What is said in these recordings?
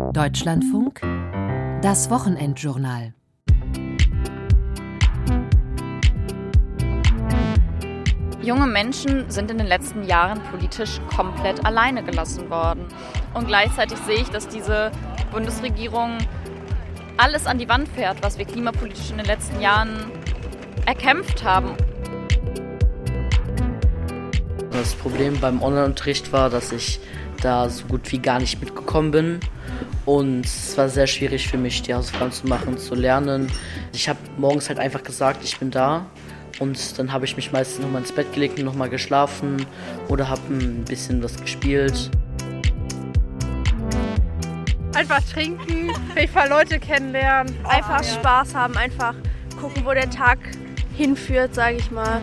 Deutschlandfunk, das Wochenendjournal. Junge Menschen sind in den letzten Jahren politisch komplett alleine gelassen worden. Und gleichzeitig sehe ich, dass diese Bundesregierung alles an die Wand fährt, was wir klimapolitisch in den letzten Jahren erkämpft haben. Das Problem beim Online-Unterricht war, dass ich da so gut wie gar nicht mitgekommen bin. Und es war sehr schwierig für mich, die Hausaufgaben zu machen, zu lernen. Ich habe morgens halt einfach gesagt, ich bin da. Und dann habe ich mich meistens nochmal ins Bett gelegt und nochmal geschlafen oder habe ein bisschen was gespielt. Einfach trinken, ein paar Leute kennenlernen. Einfach Spaß haben, einfach gucken, wo der Tag hinführt, sage ich mal.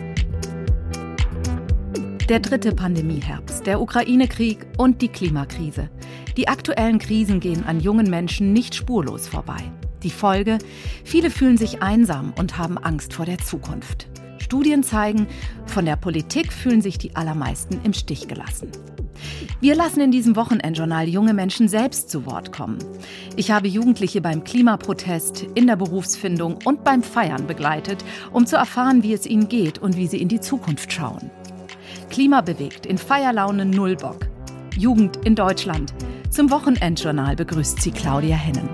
Der dritte Pandemieherbst, der Ukraine-Krieg und die Klimakrise. Die aktuellen Krisen gehen an jungen Menschen nicht spurlos vorbei. Die Folge? Viele fühlen sich einsam und haben Angst vor der Zukunft. Studien zeigen, von der Politik fühlen sich die allermeisten im Stich gelassen. Wir lassen in diesem Wochenendjournal junge Menschen selbst zu Wort kommen. Ich habe Jugendliche beim Klimaprotest, in der Berufsfindung und beim Feiern begleitet, um zu erfahren, wie es ihnen geht und wie sie in die Zukunft schauen. Klimabewegt in Feierlaune Nullbock. Jugend in Deutschland. Zum Wochenendjournal begrüßt sie Claudia Hennen.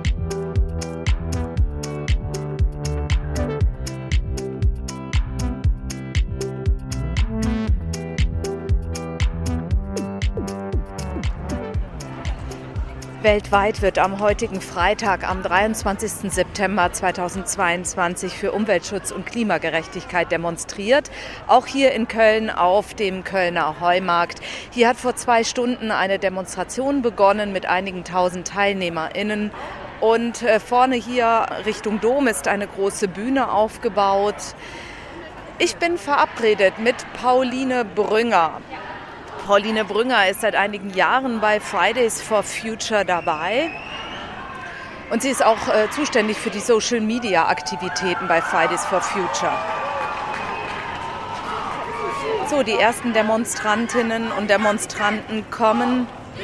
Weltweit wird am heutigen Freitag, am 23. September 2022 für Umweltschutz und Klimagerechtigkeit demonstriert. Auch hier in Köln auf dem Kölner Heumarkt. Hier hat vor 2 Stunden eine Demonstration begonnen mit einigen tausend TeilnehmerInnen. Und vorne hier Richtung Dom ist eine große Bühne aufgebaut. Ich bin verabredet mit Pauline Brünger. Pauline Brünger ist seit einigen Jahren bei Fridays for Future dabei und sie ist auch zuständig für die Social-Media-Aktivitäten bei Fridays for Future. So, die ersten Demonstrantinnen und Demonstranten kommen.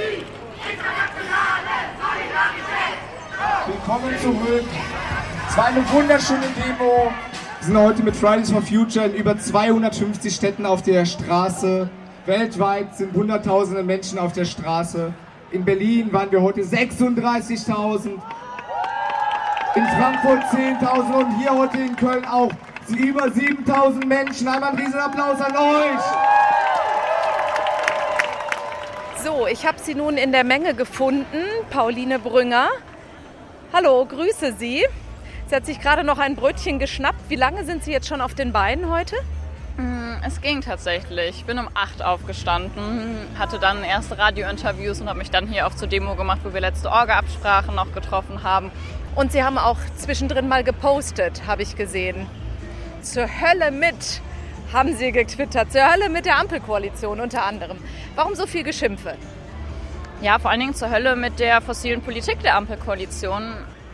Willkommen zurück. Es war eine wunderschöne Demo. Wir sind heute mit Fridays for Future in über 250 Städten auf der Straße. Weltweit sind Hunderttausende Menschen auf der Straße. In Berlin waren wir heute 36.000. In Frankfurt 10.000 und hier heute in Köln auch über 7.000 Menschen. Einmal einen riesen Applaus an euch. So, ich habe Sie nun in der Menge gefunden, Pauline Brünger. Hallo, grüße Sie. Sie hat sich gerade noch ein Brötchen geschnappt. Wie lange sind Sie jetzt schon auf den Beinen heute? Es ging tatsächlich. Ich bin um 8 aufgestanden, hatte dann erste Radiointerviews und habe mich dann hier auch zur Demo gemacht, wo wir letzte Orga-Absprachen noch getroffen haben. Und Sie haben auch zwischendrin mal gepostet, habe ich gesehen. Zur Hölle mit, haben Sie getwittert. Zur Hölle mit der Ampelkoalition unter anderem. Warum so viel Geschimpfe? Ja, vor allen Dingen zur Hölle mit der fossilen Politik der Ampelkoalition,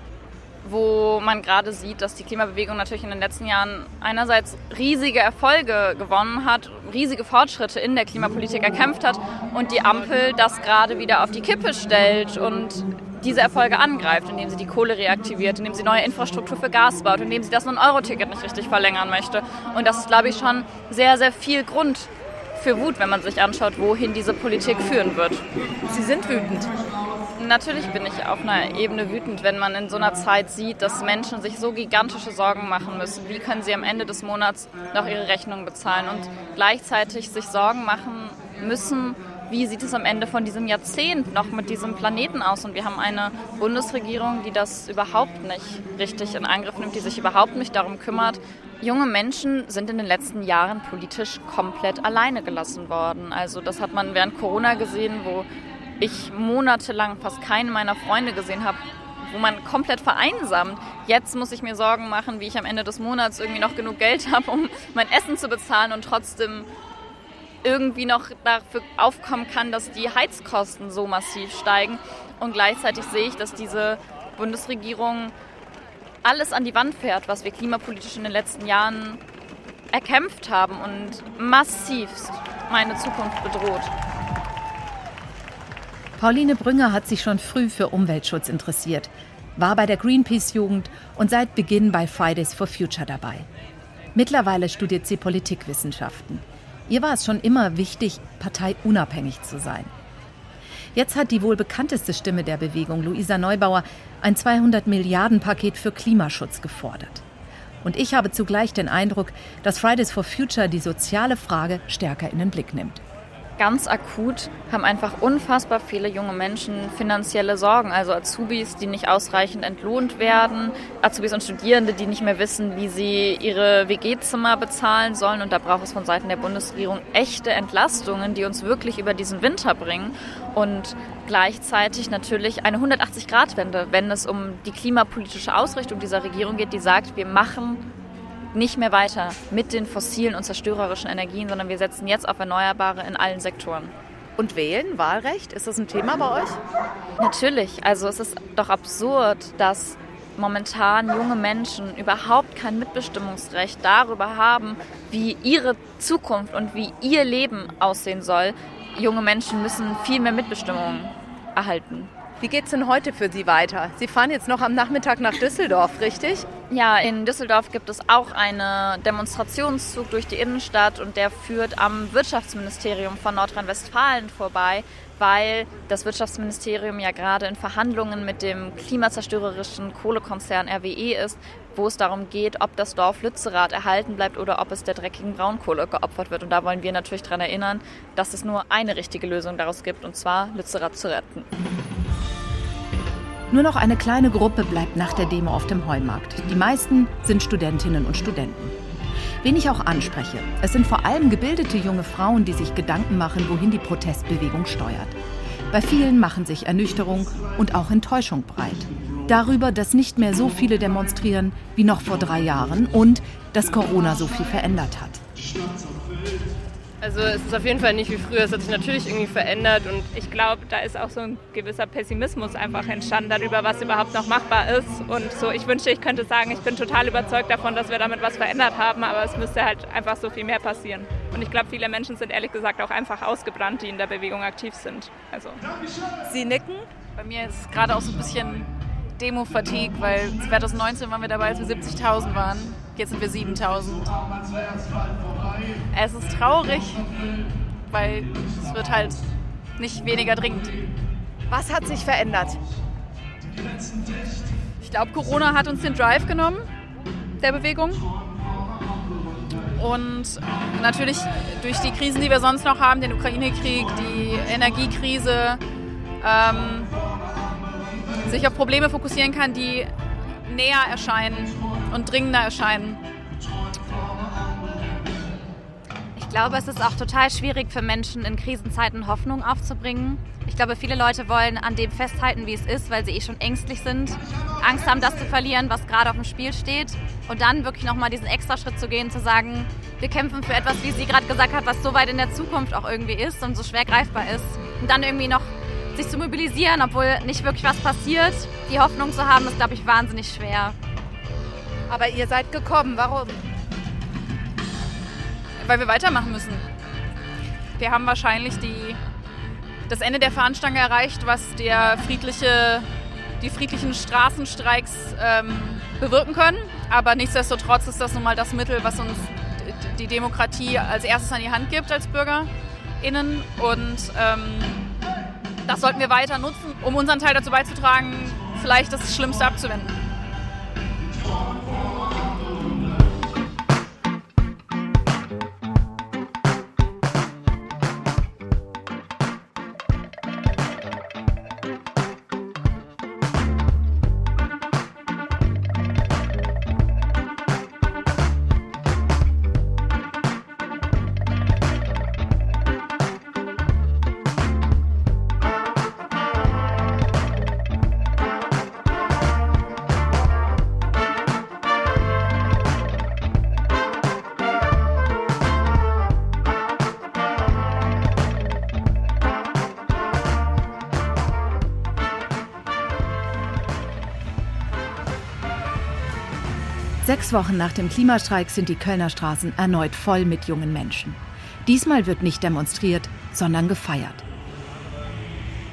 wo man gerade sieht, dass die Klimabewegung natürlich in den letzten Jahren einerseits riesige Erfolge gewonnen hat, riesige Fortschritte in der Klimapolitik erkämpft hat und die Ampel das gerade wieder auf die Kippe stellt und diese Erfolge angreift, indem sie die Kohle reaktiviert, indem sie neue Infrastruktur für Gas baut, indem sie das 9-Euro-Ticket nicht richtig verlängern möchte. Und das ist, glaube ich, schon sehr, sehr viel Grund für Wut, wenn man sich anschaut, wohin diese Politik führen wird. Sie sind wütend. Natürlich bin ich auf einer Ebene wütend, wenn man in so einer Zeit sieht, dass Menschen sich so gigantische Sorgen machen müssen. Wie können sie am Ende des Monats noch ihre Rechnungen bezahlen und gleichzeitig sich Sorgen machen müssen, wie sieht es am Ende von diesem Jahrzehnt noch mit diesem Planeten aus? Und wir haben eine Bundesregierung, die das überhaupt nicht richtig in Angriff nimmt, die sich überhaupt nicht darum kümmert. Junge Menschen sind in den letzten Jahren politisch komplett alleine gelassen worden. Also das hat man während Corona gesehen, wo ich monatelang fast keinen meiner Freunde gesehen habe, wo man komplett vereinsamt. Jetzt muss ich mir Sorgen machen, wie ich am Ende des Monats irgendwie noch genug Geld habe, um mein Essen zu bezahlen und trotzdem irgendwie noch dafür aufkommen kann, dass die Heizkosten so massiv steigen. Und gleichzeitig sehe ich, dass diese Bundesregierung alles an die Wand fährt, was wir klimapolitisch in den letzten Jahren erkämpft haben und massivst meine Zukunft bedroht. Pauline Brünger hat sich schon früh für Umweltschutz interessiert, war bei der Greenpeace-Jugend und seit Beginn bei Fridays for Future dabei. Mittlerweile studiert sie Politikwissenschaften. Ihr war es schon immer wichtig, parteiunabhängig zu sein. Jetzt hat die wohl bekannteste Stimme der Bewegung, Luisa Neubauer, ein 200-Milliarden-Paket für Klimaschutz gefordert. Und ich habe zugleich den Eindruck, dass Fridays for Future die soziale Frage stärker in den Blick nimmt. Ganz akut haben einfach unfassbar viele junge Menschen finanzielle Sorgen. Also Azubis, die nicht ausreichend entlohnt werden, Azubis und Studierende, die nicht mehr wissen, wie sie ihre WG-Zimmer bezahlen sollen. Und da braucht es von Seiten der Bundesregierung echte Entlastungen, die uns wirklich über diesen Winter bringen. Und gleichzeitig natürlich eine 180-Grad-Wende, wenn es um die klimapolitische Ausrichtung dieser Regierung geht, die sagt, wir machen nicht mehr weiter mit den fossilen und zerstörerischen Energien, sondern wir setzen jetzt auf Erneuerbare in allen Sektoren. Und wählen, Wahlrecht, ist das ein Thema bei euch? Natürlich. Also es ist doch absurd, dass momentan junge Menschen überhaupt kein Mitbestimmungsrecht darüber haben, wie ihre Zukunft und wie ihr Leben aussehen soll. Junge Menschen müssen viel mehr Mitbestimmung erhalten. Wie geht es denn heute für Sie weiter? Sie fahren jetzt noch am Nachmittag nach Düsseldorf, richtig? Ja, in Düsseldorf gibt es auch einen Demonstrationszug durch die Innenstadt und der führt am Wirtschaftsministerium von Nordrhein-Westfalen vorbei, weil das Wirtschaftsministerium ja gerade in Verhandlungen mit dem klimazerstörerischen Kohlekonzern RWE ist, wo es darum geht, ob das Dorf Lützerath erhalten bleibt oder ob es der dreckigen Braunkohle geopfert wird. Und da wollen wir natürlich daran erinnern, dass es nur eine richtige Lösung daraus gibt, und zwar Lützerath zu retten. Nur noch eine kleine Gruppe bleibt nach der Demo auf dem Heumarkt. Die meisten sind Studentinnen und Studenten. Wen ich auch anspreche, es sind vor allem gebildete junge Frauen, die sich Gedanken machen, wohin die Protestbewegung steuert. Bei vielen machen sich Ernüchterung und auch Enttäuschung breit. Darüber, dass nicht mehr so viele demonstrieren wie noch vor 3 Jahren und dass Corona so viel verändert hat. Also es ist auf jeden Fall nicht wie früher, es hat sich natürlich irgendwie verändert und ich glaube, da ist auch so ein gewisser Pessimismus einfach entstanden darüber, was überhaupt noch machbar ist. Und so, ich wünschte, ich könnte sagen, ich bin total überzeugt davon, dass wir damit was verändert haben, aber es müsste halt einfach so viel mehr passieren. Und ich glaube, viele Menschen sind ehrlich gesagt auch einfach ausgebrannt, die in der Bewegung aktiv sind. Also. Sie nicken? Bei mir ist gerade auch so ein bisschen Demo-Fatigue, weil 2019 waren wir dabei, als wir 70.000 waren. Jetzt sind wir 7.000. Es ist traurig, weil es wird halt nicht weniger dringend. Was hat sich verändert? Ich glaube, Corona hat uns den Drive genommen, der Bewegung. Und natürlich durch die Krisen, die wir sonst noch haben, den Ukraine-Krieg, die Energiekrise, sich auf Probleme fokussieren kann, die näher erscheinen und dringender erscheinen. Ich glaube, es ist auch total schwierig für Menschen in Krisenzeiten Hoffnung aufzubringen. Ich glaube, viele Leute wollen an dem festhalten, wie es ist, weil sie schon ängstlich sind, Angst haben, das zu verlieren, was gerade auf dem Spiel steht. Und dann wirklich nochmal diesen Extraschritt zu gehen, zu sagen, wir kämpfen für etwas, wie sie gerade gesagt hat, was so weit in der Zukunft auch irgendwie ist und so schwer greifbar ist. Und dann irgendwie noch sich zu mobilisieren, obwohl nicht wirklich was passiert. Die Hoffnung zu haben, ist, glaube ich, wahnsinnig schwer. Aber ihr seid gekommen, warum? Weil wir weitermachen müssen. Wir haben wahrscheinlich das Ende der Fahnenstange erreicht, was die friedlichen Straßenstreiks bewirken können. Aber nichtsdestotrotz ist das nun mal das Mittel, was uns die Demokratie als erstes an die Hand gibt als BürgerInnen. Und das sollten wir weiter nutzen, um unseren Teil dazu beizutragen, vielleicht das Schlimmste abzuwenden. Sechs Wochen nach dem Klimastreik sind die Kölner Straßen erneut voll mit jungen Menschen. Diesmal wird nicht demonstriert, sondern gefeiert.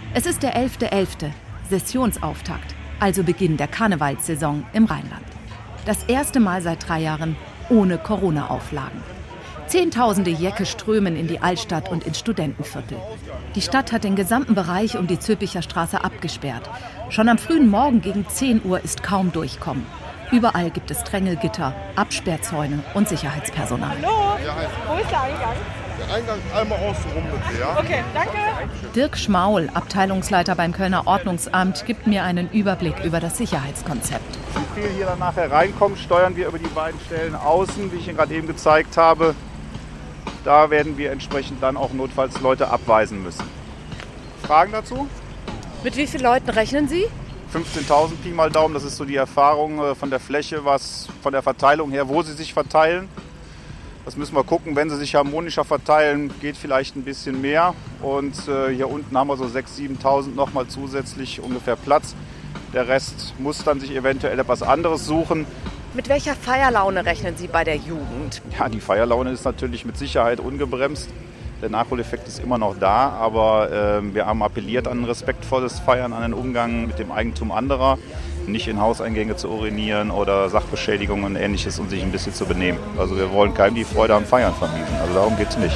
Es ist der 11.11., Sessionsauftakt, also Beginn der Karnevalssaison im Rheinland. Das erste Mal seit 3 Jahren ohne Corona-Auflagen. Zehntausende Jäcke strömen in die Altstadt und ins Studentenviertel. Die Stadt hat den gesamten Bereich um die Zülpicher Straße abgesperrt. Schon am frühen Morgen gegen 10 Uhr ist kaum Durchkommen. Überall gibt es Drängelgitter, Absperrzäune und Sicherheitspersonal. Hallo, wo ist der Eingang? Der Eingang einmal außenrum bitte, ja? Okay, danke. Dirk Schmaul, Abteilungsleiter beim Kölner Ordnungsamt, gibt mir einen Überblick über das Sicherheitskonzept. Wie viel hier dann nachher reinkommt, steuern wir über die beiden Stellen außen, wie ich Ihnen gerade eben gezeigt habe. Da werden wir entsprechend dann auch notfalls Leute abweisen müssen. Fragen dazu? Mit wie vielen Leuten rechnen Sie? 15.000 Pi mal Daumen, das ist so die Erfahrung von der Fläche, was von der Verteilung her, wo sie sich verteilen. Das müssen wir gucken, wenn sie sich harmonischer verteilen, geht vielleicht ein bisschen mehr. Und hier unten haben wir so 6.000, 7.000 nochmal zusätzlich ungefähr Platz. Der Rest muss dann sich eventuell etwas anderes suchen. Mit welcher Feierlaune rechnen Sie bei der Jugend? Ja, die Feierlaune ist natürlich mit Sicherheit ungebremst. Der Nachholeffekt ist immer noch da, aber wir haben appelliert an ein respektvolles Feiern, an den Umgang mit dem Eigentum anderer, nicht in Hauseingänge zu urinieren oder Sachbeschädigungen und Ähnliches und sich ein bisschen zu benehmen. Also wir wollen keinem die Freude am Feiern vermiesen, also darum geht es nicht.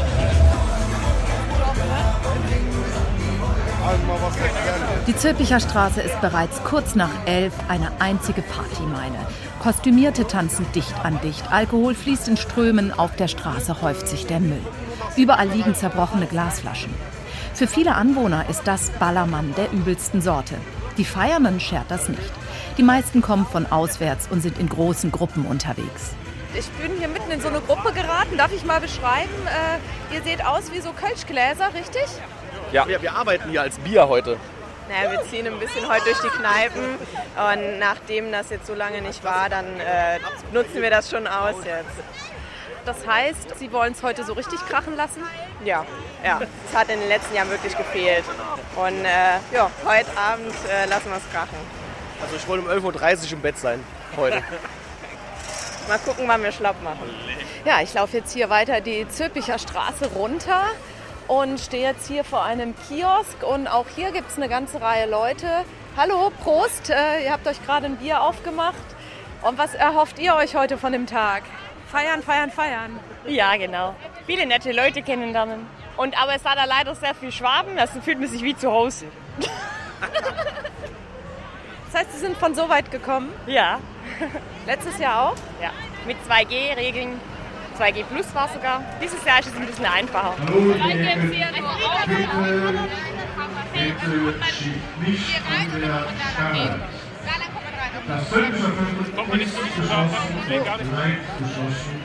Die Zülpicher Straße ist bereits kurz nach 11 eine einzige Partymeile. Kostümierte tanzen dicht an dicht, Alkohol fließt in Strömen, auf der Straße häuft sich der Müll. Überall liegen zerbrochene Glasflaschen. Für viele Anwohner ist das Ballermann der übelsten Sorte. Die Feiernden schert das nicht. Die meisten kommen von auswärts und sind in großen Gruppen unterwegs. Ich bin hier mitten in so eine Gruppe geraten. Darf ich mal beschreiben? Ihr seht aus wie so Kölschgläser, richtig? Ja, wir arbeiten hier als Bier heute. Naja, wir ziehen ein bisschen heute durch die Kneipen und nachdem das jetzt so lange nicht war, dann nutzen wir das schon aus jetzt. Das heißt, Sie wollen es heute so richtig krachen lassen? Ja. Es hat in den letzten Jahren wirklich gefehlt. Und heute Abend lassen wir es krachen. Also ich wollte um 11.30 Uhr im Bett sein heute. Mal gucken, wann wir schlapp machen. Ja, ich laufe jetzt hier weiter die Zülpicher Straße runter und stehe jetzt hier vor einem Kiosk. Und auch hier gibt es eine ganze Reihe Leute. Hallo, Prost, ihr habt euch gerade ein Bier aufgemacht. Und was erhofft ihr euch heute von dem Tag? Feiern, feiern, feiern. Ja, genau. Viele nette Leute kennenlernen. Aber es hat da leider sehr viel Schwaben, also fühlt man sich wie zu Hause. Das heißt, Sie sind von so weit gekommen? Ja. Letztes Jahr auch? Ja. Mit 2G-Regeln. 2G Plus war sogar. Dieses Jahr ist es ein bisschen einfacher. Bitte schiebt nicht an der Stange. Das Zülpicher Viertel ist geschlossen und bleibt geschlossen.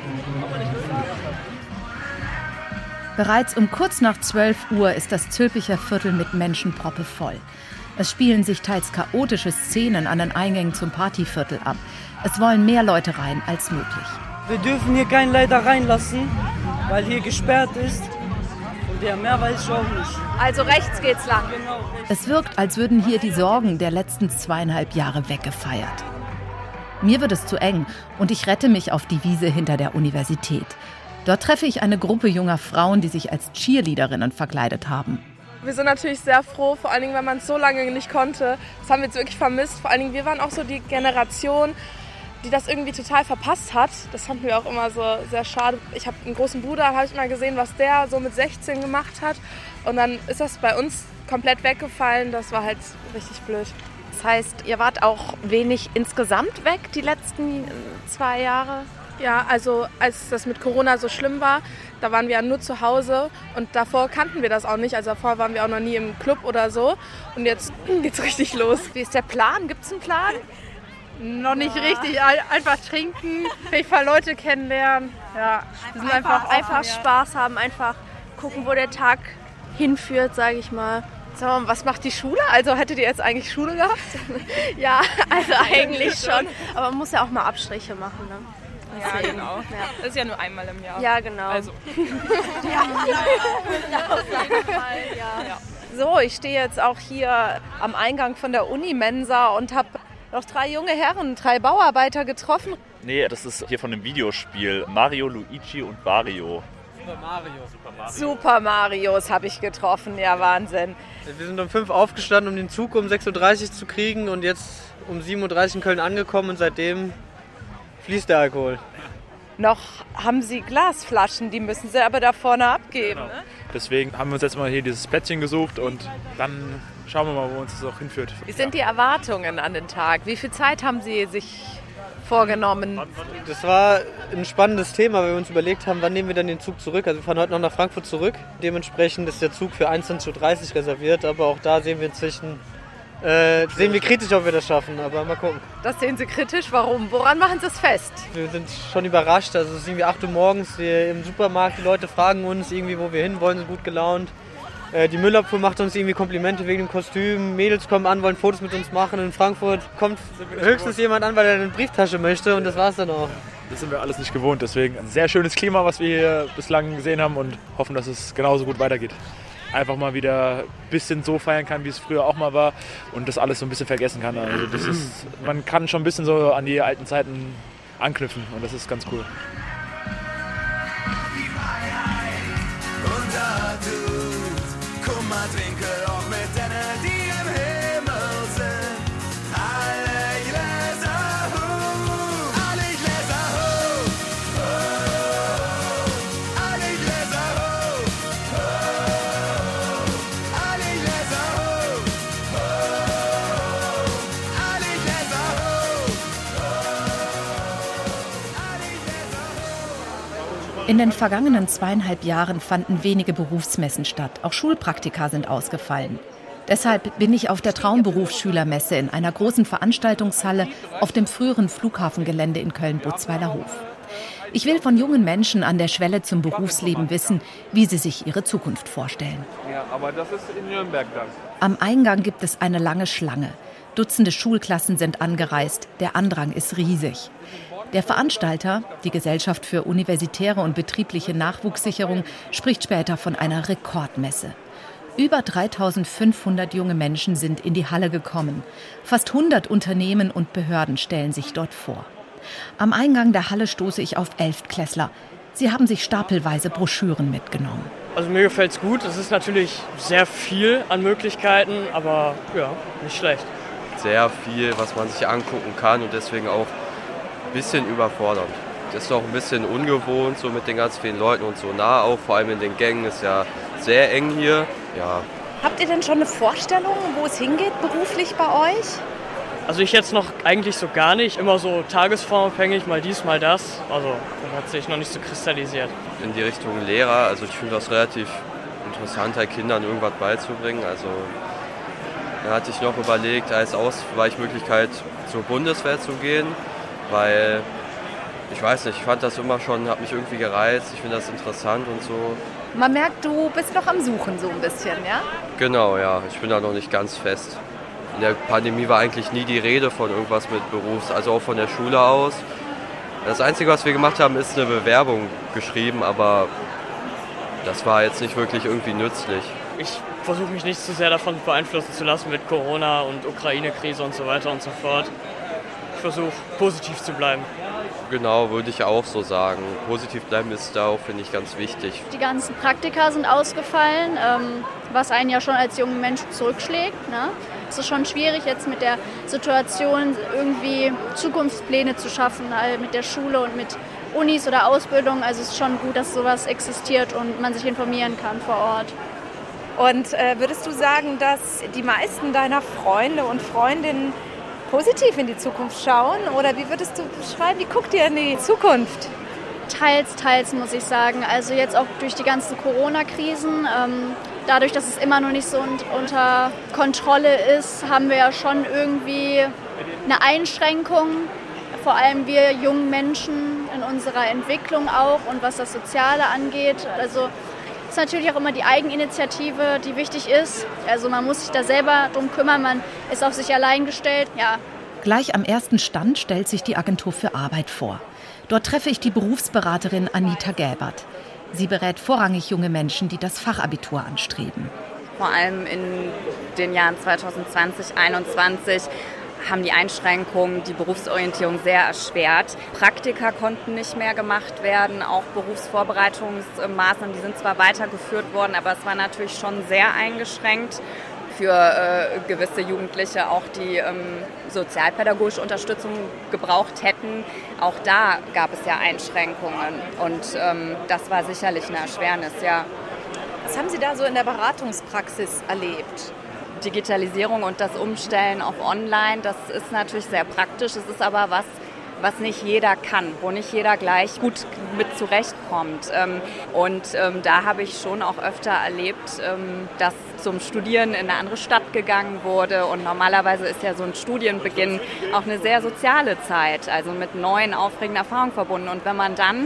Bereits um kurz nach 12 Uhr ist das Zülpicher Viertel mit Menschen proppevoll. Es spielen sich teils chaotische Szenen an den Eingängen zum Partyviertel ab. Es wollen mehr Leute rein als möglich. Wir dürfen hier keinen leider reinlassen, weil hier gesperrt ist. Und der mehr weiß ich auch nicht. Also rechts geht's lang. Genau. Es wirkt, als würden hier die Sorgen der letzten 2,5 Jahre weggefeiert. Mir wird es zu eng und ich rette mich auf die Wiese hinter der Universität. Dort treffe ich eine Gruppe junger Frauen, die sich als Cheerleaderinnen verkleidet haben. Wir sind natürlich sehr froh, vor allen Dingen, wenn man es so lange nicht konnte. Das haben wir jetzt wirklich vermisst. Vor allen Dingen, wir waren auch so die Generation, die das irgendwie total verpasst hat. Das fanden wir auch immer so sehr schade. Ich habe einen großen Bruder, habe ich mal gesehen, was der so mit 16 gemacht hat. Und dann ist das bei uns komplett weggefallen. Das war halt richtig blöd. Das heißt, ihr wart auch wenig insgesamt weg die letzten 2 Jahre? Ja, also als das mit Corona so schlimm war, da waren wir ja nur zu Hause und davor kannten wir das auch nicht. Also davor waren wir auch noch nie im Club oder so und jetzt geht's richtig los. Wie ist der Plan? Gibt's einen Plan? Noch nicht richtig, einfach trinken, vielleicht ein paar Leute kennenlernen. Ja, wir sind einfach Spaß haben, einfach gucken, wo der Tag hinführt, sage ich mal. Sag mal, was macht die Schule? Also hättet ihr jetzt eigentlich Schule gehabt? Ja, also eigentlich schon. Aber man muss ja auch mal Abstriche machen, ne? Ja, genau. Ja. Das ist ja nur einmal im Jahr. Ja, genau. Also. Ja, auf jeden Fall, ja. So, ich stehe jetzt auch hier am Eingang von der Unimensa und habe noch 3 junge Herren, 3 Bauarbeiter getroffen. Nee, das ist hier von dem Videospiel Mario, Luigi und Wario. Super Marios habe ich getroffen, ja Wahnsinn. Wir sind um 5 aufgestanden, um den Zug um 6.30 Uhr zu kriegen und jetzt um 7.30 Uhr in Köln angekommen und seitdem fließt der Alkohol. Noch haben Sie Glasflaschen, die müssen Sie aber da vorne abgeben. Genau. Ne? Deswegen haben wir uns jetzt mal hier dieses Plätzchen gesucht und dann schauen wir mal, wo uns das auch hinführt. Wie sind die Erwartungen an den Tag? Wie viel Zeit haben Sie sich vorgenommen? Das war ein spannendes Thema, weil wir uns überlegt haben, wann nehmen wir dann den Zug zurück. Also wir fahren heute noch nach Frankfurt zurück. Dementsprechend ist der Zug für 21.30 Uhr reserviert, aber auch da sehen wir inzwischen kritisch, ob wir das schaffen, aber mal gucken. Das sehen Sie kritisch? Warum? Woran machen Sie es fest? Wir sind schon überrascht. Also es ist irgendwie 8 Uhr morgens im Supermarkt. Die Leute fragen uns irgendwie, wo wir hin wollen, sind gut gelaunt. Die Müllabfuhr macht uns irgendwie Komplimente wegen dem Kostüm. Mädels kommen an, wollen Fotos mit uns machen. In Frankfurt kommt höchstens jemand an, weil er eine Brieftasche möchte und das war's dann auch. Das sind wir alles nicht gewohnt. Deswegen ein sehr schönes Klima, was wir hier bislang gesehen haben und hoffen, dass es genauso gut weitergeht. Einfach mal wieder ein bisschen so feiern kann, wie es früher auch mal war und das alles so ein bisschen vergessen kann. Also man kann schon ein bisschen so an die alten Zeiten anknüpfen und das ist ganz cool. In den vergangenen 2,5 Jahren fanden wenige Berufsmessen statt. Auch Schulpraktika sind ausgefallen. Deshalb bin ich auf der Traumberufsschülermesse in einer großen Veranstaltungshalle auf dem früheren Flughafengelände in Köln-Butzweiler-Hof. Ich will von jungen Menschen an der Schwelle zum Berufsleben wissen, wie sie sich ihre Zukunft vorstellen. Ja, aber das ist in Nürnberg dann. Am Eingang gibt es eine lange Schlange. Dutzende Schulklassen sind angereist. Der Andrang ist riesig. Der Veranstalter, die Gesellschaft für universitäre und betriebliche Nachwuchssicherung, spricht später von einer Rekordmesse. Über 3.500 junge Menschen sind in die Halle gekommen. Fast 100 Unternehmen und Behörden stellen sich dort vor. Am Eingang der Halle stoße ich auf 11-Klässler. Sie haben sich stapelweise Broschüren mitgenommen. Also mir gefällt es gut. Es ist natürlich sehr viel an Möglichkeiten, aber ja, nicht schlecht. Sehr viel, was man sich angucken kann und deswegen auch ein bisschen überfordernd. Das ist auch ein bisschen ungewohnt, so mit den ganz vielen Leuten und so nah auch, vor allem in den Gängen ist ja sehr eng hier. Ja. Habt ihr denn schon eine Vorstellung, wo es hingeht beruflich bei euch? Also ich jetzt noch eigentlich so gar nicht, immer so tagesformabhängig, mal dies, mal das. Also das hat sich noch nicht so kristallisiert. In die Richtung Lehrer, also ich finde das relativ interessant, halt Kindern irgendwas beizubringen. Also da hatte ich noch überlegt, als Ausweichmöglichkeit zur Bundeswehr zu gehen, weil ich weiß nicht, ich fand das immer schon, hat mich irgendwie gereizt, ich finde das interessant und so. Man merkt, du bist noch am Suchen so ein bisschen, ja? Genau, ja, ich bin da noch nicht ganz fest. In der Pandemie war eigentlich nie die Rede von irgendwas mit Berufs, also auch von der Schule aus. Das Einzige, was wir gemacht haben, ist eine Bewerbung geschrieben, aber das war jetzt nicht wirklich irgendwie nützlich. Ich versuche mich nicht zu sehr davon beeinflussen zu lassen mit Corona und Ukraine-Krise und so weiter und so fort. Ich versuche positiv zu bleiben. Genau, würde ich auch so sagen. Positiv bleiben ist da auch, finde ich, ganz wichtig. Die ganzen Praktika sind ausgefallen, was einen ja schon als junger Mensch zurückschlägt. Ne? Es ist schon schwierig, jetzt mit der Situation irgendwie Zukunftspläne zu schaffen, mit der Schule und mit Unis oder Ausbildung. Also es ist schon gut, dass sowas existiert und man sich informieren kann vor Ort. Und würdest du sagen, dass die meisten deiner Freunde und Freundinnen positiv in die Zukunft schauen? Oder wie würdest du beschreiben, wie guckt ihr in die Zukunft? Teils, teils muss ich sagen. Also jetzt auch durch die ganzen Corona-Krisen, dadurch, dass es immer noch nicht so unter Kontrolle ist, haben wir ja schon irgendwie eine Einschränkung. Vor allem wir jungen Menschen in unserer Entwicklung auch und was das Soziale angeht. Also es ist natürlich auch immer die Eigeninitiative, die wichtig ist. Also man muss sich da selber drum kümmern, man ist auf sich allein gestellt. Ja. Gleich am ersten Stand stellt sich die Agentur für Arbeit vor. Dort treffe ich die Berufsberaterin Anita Gelbert. Sie berät vorrangig junge Menschen, die das Fachabitur anstreben. Vor allem in den Jahren 2020, 2021 haben die Einschränkungen die Berufsorientierung sehr erschwert. Praktika konnten nicht mehr gemacht werden, auch Berufsvorbereitungsmaßnahmen, die sind zwar weitergeführt worden, aber es war natürlich schon sehr eingeschränkt für gewisse Jugendliche, auch die sozialpädagogische Unterstützung gebraucht hätten. Auch da gab es ja Einschränkungen und das war sicherlich eine Erschwernis, ja. Was haben Sie da so in der Beratungspraxis erlebt? Digitalisierung und das Umstellen auf Online, das ist natürlich sehr praktisch. Es ist aber was nicht jeder kann, wo nicht jeder gleich gut mit zurechtkommt. Da habe ich schon auch öfter erlebt, dass zum Studieren in eine andere Stadt gegangen wurde. Und normalerweise ist ja so ein Studienbeginn auch eine sehr soziale Zeit, also mit neuen, aufregenden Erfahrungen verbunden. Und wenn man dann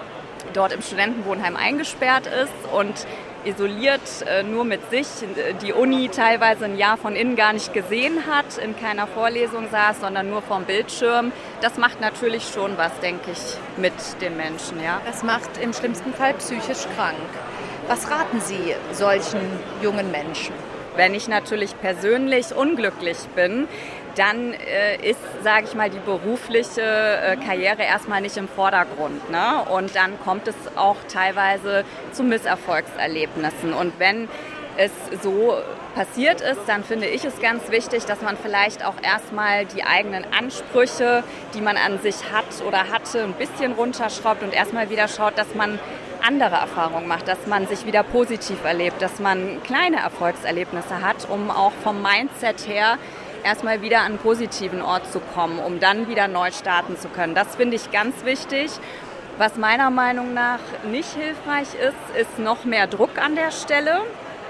dort im Studentenwohnheim eingesperrt ist und isoliert nur mit sich, die Uni teilweise ein Jahr von innen gar nicht gesehen hat, in keiner Vorlesung saß, sondern nur vorm Bildschirm. Das macht natürlich schon was, denke ich, mit den Menschen. Ja. Das macht im schlimmsten Fall psychisch krank. Was raten Sie solchen jungen Menschen? Wenn ich natürlich persönlich unglücklich bin, dann ist, sage ich mal, die berufliche Karriere erstmal nicht im Vordergrund. Ne? Und dann kommt es auch teilweise zu Misserfolgserlebnissen. Und wenn es so passiert ist, dann finde ich es ganz wichtig, dass man vielleicht auch erstmal die eigenen Ansprüche, die man an sich hat oder hatte, ein bisschen runterschraubt und erstmal wieder schaut, dass man andere Erfahrungen macht, dass man sich wieder positiv erlebt, dass man kleine Erfolgserlebnisse hat, um auch vom Mindset her erstmal wieder an einen positiven Ort zu kommen, um dann wieder neu starten zu können. Das finde ich ganz wichtig. Was meiner Meinung nach nicht hilfreich ist noch mehr Druck an der Stelle,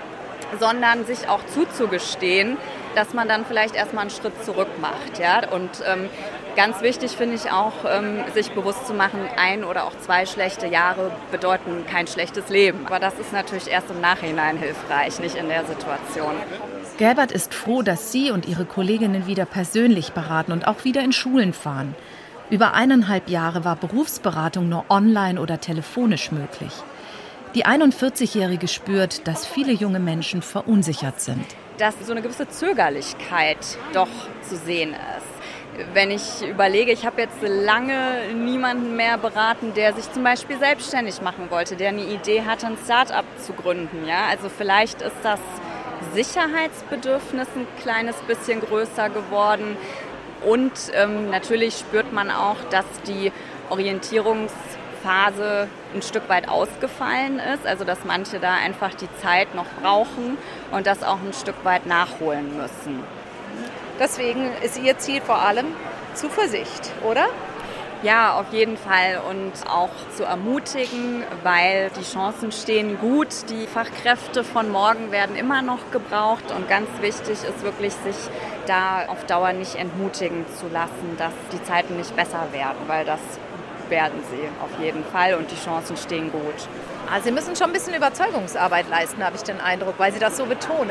sondern sich auch zuzugestehen, dass man dann vielleicht erstmal einen Schritt zurück macht. Ja? Und ganz wichtig finde ich auch, sich bewusst zu machen, 1 oder auch 2 schlechte Jahre bedeuten kein schlechtes Leben. Aber das ist natürlich erst im Nachhinein hilfreich, nicht in der Situation. Gelbert ist froh, dass sie und ihre Kolleginnen wieder persönlich beraten und auch wieder in Schulen fahren. Über 1,5 Jahre war Berufsberatung nur online oder telefonisch möglich. Die 41-Jährige spürt, dass viele junge Menschen verunsichert sind. Dass so eine gewisse Zögerlichkeit doch zu sehen ist. Wenn ich überlege, ich habe jetzt lange niemanden mehr beraten, der sich zum Beispiel selbstständig machen wollte, der eine Idee hatte, ein Start-up zu gründen. Ja? Also vielleicht ist das Sicherheitsbedürfnis ein kleines bisschen größer geworden. Und natürlich spürt man auch, dass die Orientierungsphase ein Stück weit ausgefallen ist. Also dass manche da einfach die Zeit noch brauchen und das auch ein Stück weit nachholen müssen. Deswegen ist Ihr Ziel vor allem Zuversicht, oder? Ja, auf jeden Fall und auch zu ermutigen, weil die Chancen stehen gut. Die Fachkräfte von morgen werden immer noch gebraucht und ganz wichtig ist wirklich, sich da auf Dauer nicht entmutigen zu lassen, dass die Zeiten nicht besser werden, weil das werden sie auf jeden Fall und die Chancen stehen gut. Also Sie müssen schon ein bisschen Überzeugungsarbeit leisten, habe ich den Eindruck, weil Sie das so betonen.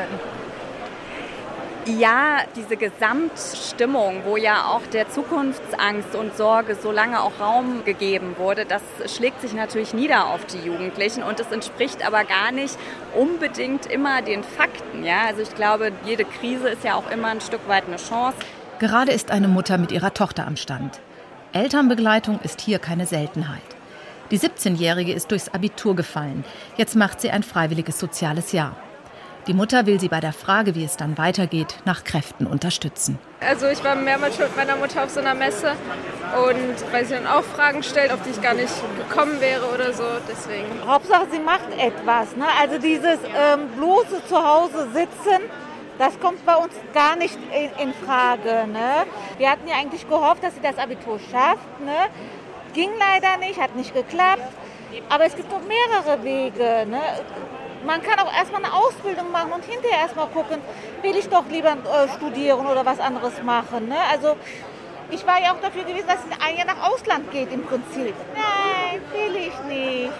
Ja, diese Gesamtstimmung, wo ja auch der Zukunftsangst und Sorge so lange auch Raum gegeben wurde, das schlägt sich natürlich nieder auf die Jugendlichen und es entspricht aber gar nicht unbedingt immer den Fakten. Ja? Also ich glaube, jede Krise ist ja auch immer ein Stück weit eine Chance. Gerade ist eine Mutter mit ihrer Tochter am Stand. Elternbegleitung ist hier keine Seltenheit. Die 17-Jährige ist durchs Abitur gefallen. Jetzt macht sie ein freiwilliges soziales Jahr. Die Mutter will sie bei der Frage, wie es dann weitergeht, nach Kräften unterstützen. Also ich war mehrmals schon mit meiner Mutter auf so einer Messe und weil sie dann auch Fragen stellt, auf die ich gar nicht gekommen wäre oder so, deswegen. Hauptsache sie macht etwas, ne? Also dieses bloße zu Hause sitzen, das kommt bei uns gar nicht in Frage, ne? Wir hatten ja eigentlich gehofft, dass sie das Abitur schafft, ne? Ging leider nicht, hat nicht geklappt, aber es gibt noch mehrere Wege, ne? Man kann auch erstmal eine Ausbildung machen und hinterher erstmal gucken, will ich doch lieber studieren oder was anderes machen. Ne? Also ich war ja auch dafür gewesen, dass es 1 Jahr nach Ausland geht im Prinzip. Nein, will ich nicht.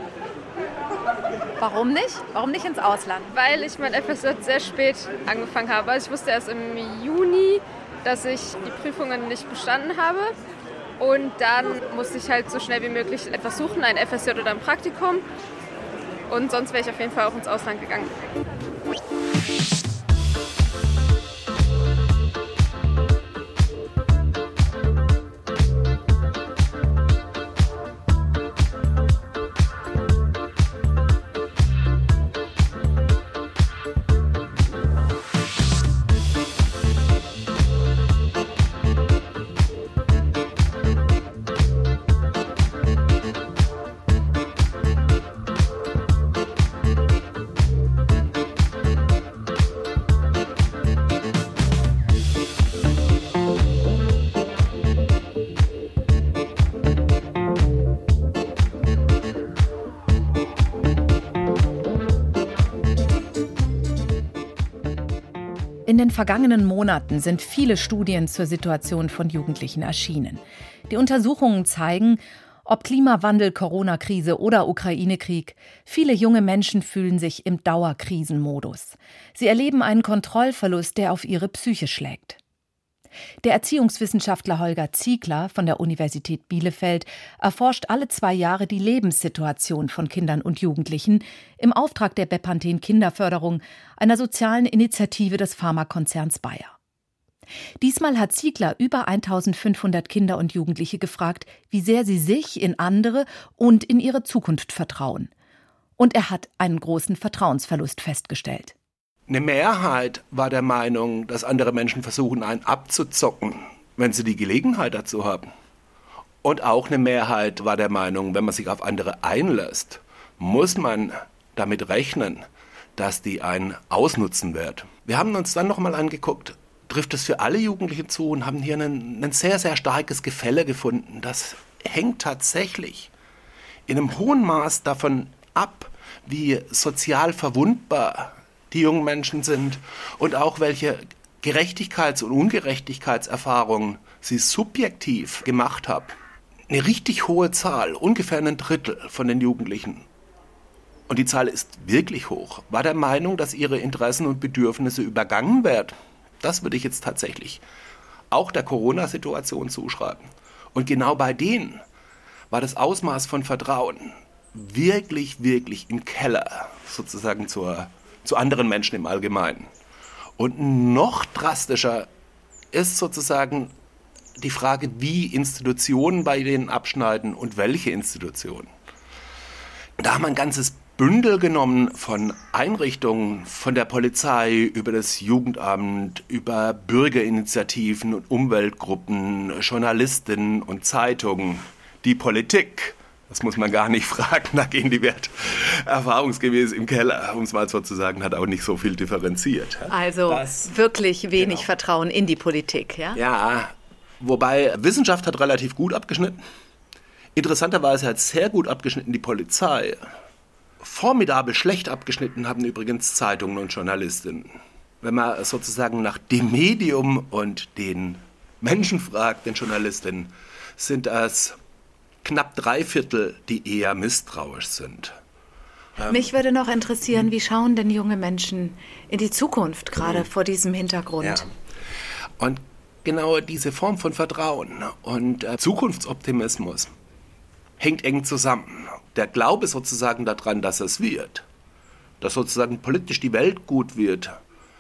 Warum nicht? Warum nicht ins Ausland? Weil ich mein FSJ sehr spät angefangen habe. Also ich wusste erst im Juni, dass ich die Prüfungen nicht bestanden habe. Und dann musste ich halt so schnell wie möglich etwas suchen, ein FSJ oder ein Praktikum. Und sonst wäre ich auf jeden Fall auch ins Ausland gegangen. In den vergangenen Monaten sind viele Studien zur Situation von Jugendlichen erschienen. Die Untersuchungen zeigen, ob Klimawandel, Corona-Krise oder Ukraine-Krieg, viele junge Menschen fühlen sich im Dauerkrisenmodus. Sie erleben einen Kontrollverlust, der auf ihre Psyche schlägt. Der Erziehungswissenschaftler Holger Ziegler von der Universität Bielefeld erforscht alle 2 Jahre die Lebenssituation von Kindern und Jugendlichen im Auftrag der Bepanthen Kinderförderung, einer sozialen Initiative des Pharmakonzerns Bayer. Diesmal hat Ziegler über 1500 Kinder und Jugendliche gefragt, wie sehr sie sich in andere und in ihre Zukunft vertrauen. Und er hat einen großen Vertrauensverlust festgestellt. Eine Mehrheit war der Meinung, dass andere Menschen versuchen, einen abzuzocken, wenn sie die Gelegenheit dazu haben. Und auch eine Mehrheit war der Meinung, wenn man sich auf andere einlässt, muss man damit rechnen, dass die einen ausnutzen werden. Wir haben uns dann nochmal angeguckt, trifft es für alle Jugendlichen zu und haben hier ein sehr, sehr starkes Gefälle gefunden. Das hängt tatsächlich in einem hohen Maß davon ab, wie sozial verwundbar die jungen Menschen sind und auch welche Gerechtigkeits- und Ungerechtigkeitserfahrungen sie subjektiv gemacht haben. Eine richtig hohe Zahl, ungefähr 1/3 von den Jugendlichen, und die Zahl ist wirklich hoch, war der Meinung, dass ihre Interessen und Bedürfnisse übergangen werden. Das würde ich jetzt tatsächlich auch der Corona-Situation zuschreiben. Und genau bei denen war das Ausmaß von Vertrauen wirklich, wirklich im Keller, sozusagen zu anderen Menschen im Allgemeinen. Und noch drastischer ist sozusagen die Frage, wie Institutionen bei denen abschneiden und welche Institutionen. Da haben wir ein ganzes Bündel genommen von Einrichtungen, von der Polizei über das Jugendamt, über Bürgerinitiativen und Umweltgruppen, Journalistinnen und Zeitungen, die Politik. Das muss man gar nicht fragen, da gehen die Werte erfahrungsgemäß im Keller, um es mal so zu sagen, hat auch nicht so viel differenziert. Also wirklich wenig Vertrauen in die Politik, ja? Ja, wobei Wissenschaft hat relativ gut abgeschnitten. Interessanterweise hat sehr gut abgeschnitten die Polizei. Formidabel schlecht abgeschnitten haben übrigens Zeitungen und Journalistinnen. Wenn man sozusagen nach dem Medium und den Menschen fragt, den Journalistinnen, sind das knapp 3/4, die eher misstrauisch sind. Mich würde noch interessieren, wie schauen denn junge Menschen in die Zukunft, gerade vor diesem Hintergrund? Ja. Und genau diese Form von Vertrauen und Zukunftsoptimismus hängt eng zusammen. Der Glaube sozusagen daran, dass es wird, dass sozusagen politisch die Welt gut wird,